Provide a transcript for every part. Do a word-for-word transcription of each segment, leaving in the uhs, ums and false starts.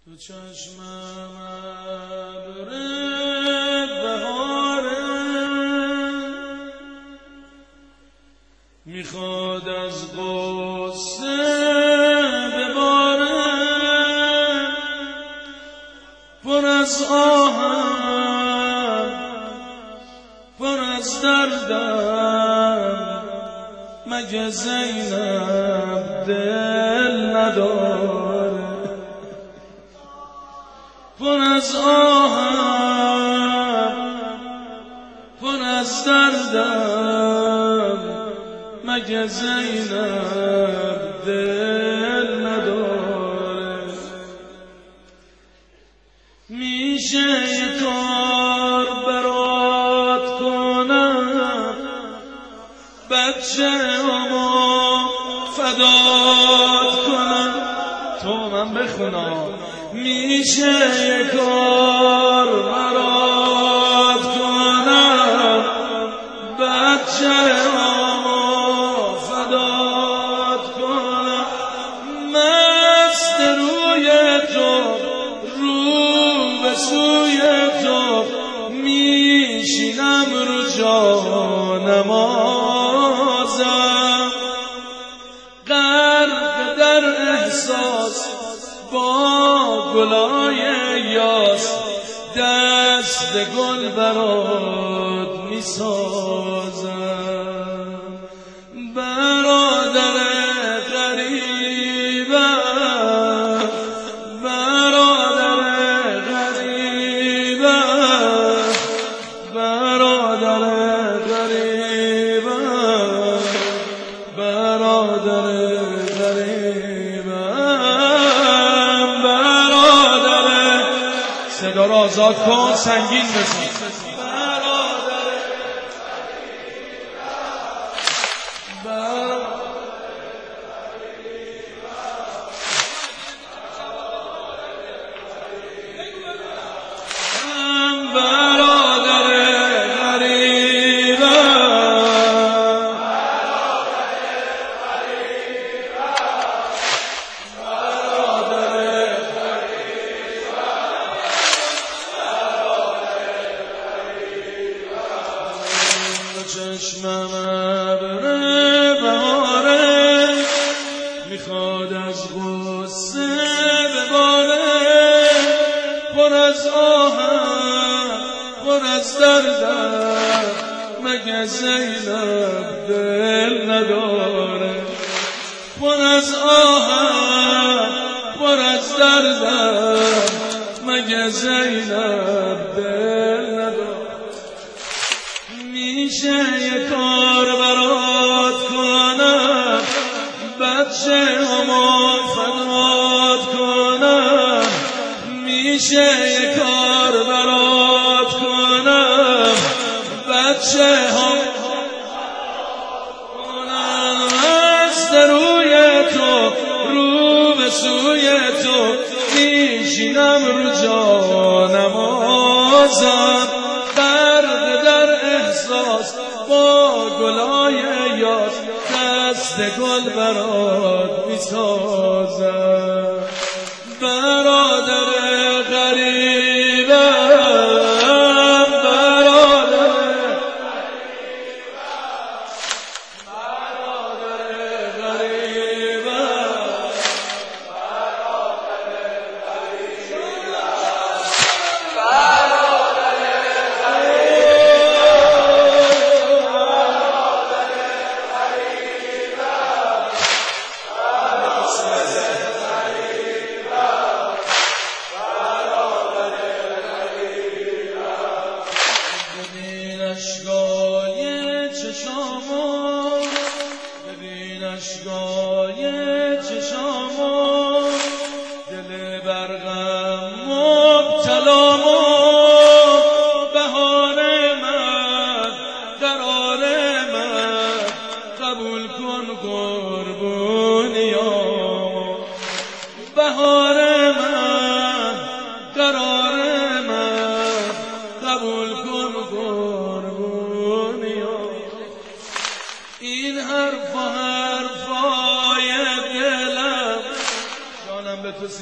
تو چشمم ابر بهاره میخواد از غصه بباره، پر از آهم پر از دردم، مگه زینب دل نداره؟ پر از آهم پر از دردم، مگه زینب دل نداره؟ میشه یه کار برات کنم، بچه همو فدات کنم، تو من بخونم. میشه یه کار برات کنم، بچه همو فدات کنم، مست روی تو رو به سوی تو میشینم رو جانمازم، غرق در احساس با گلای یاس، دست گل برات میسازم. برادر غریبم برادر غریبم برادر غریبم برادر غریبم برادر. صدا را آزاد کن، سنگین بزن. چشمم ابر بهاره میخواد از غصه بباره، پر از آهم پر از دردم، مگه زینب دل نداره؟ پر از آهم پر از دردم، مگه زینب دل نداره؟ میشه یه کار برات کنم، بچه همو فدات کنم، میشه یه کار برات کنم، بچه هم کنم، مست روی تو رو به سوی تو میشینم رو جانمازم، غرق در احساس با گلای یاس، دست گل برات میسازم. برادر غریبم برادر برادر غریبم برادر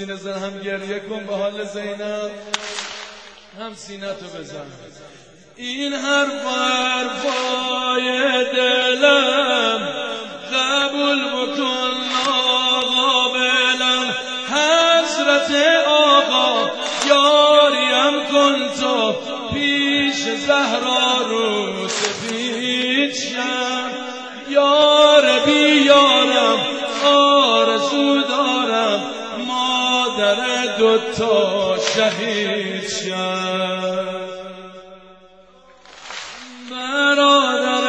سینه زن، هم گریه کن به حال زینب، هم سینه تو بزن. این حرف حرفای دلم قبول بکن ناقابلم، حضرت آقا یاریم کن تو پیش زهرا رو سفید شم. یار بی یارم آرزو دارم مادر دوتا شهید شم. برادر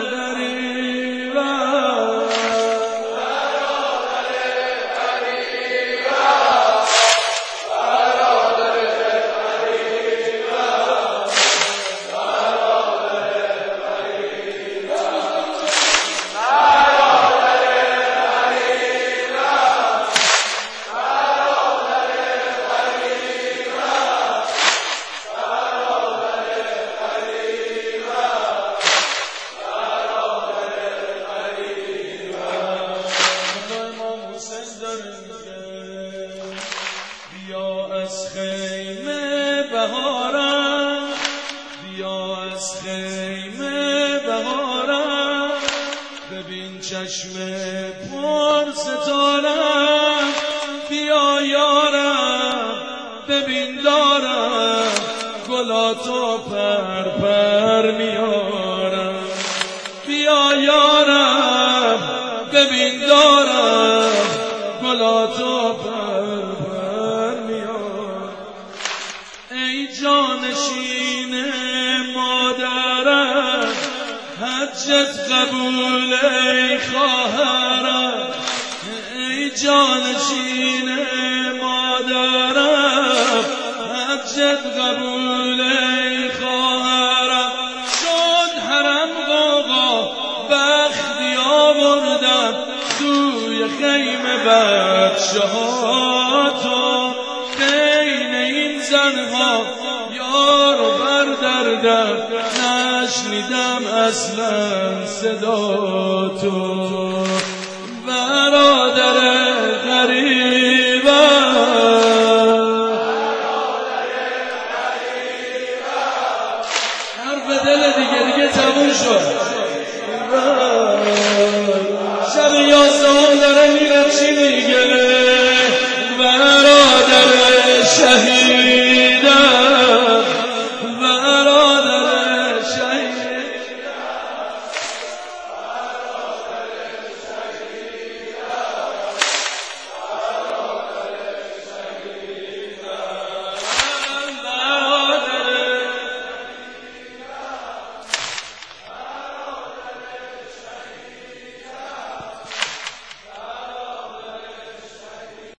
غریبم، برادر غریبم، برادر غریبم، برادر غریبم، برادر غریبم، برادر بیا از خیمه بهارم، بیا از خیمه بهارم، ببین چشم پر ستارم، بیا یارم ببین دارم گلاتو پر پر میارم. بیا یارم ببین دارم گلاتو پر پر میارم. ای جانشین مادرم حجت قبول ای خواهرم، ای جانشین مادرم حجت قبول ای خواهرم. شد حرم غوغا بختی آوردم توی خیمه بچه ها تو، بین این زنها یار و بردردم نشنیدم اصلا صدا تو.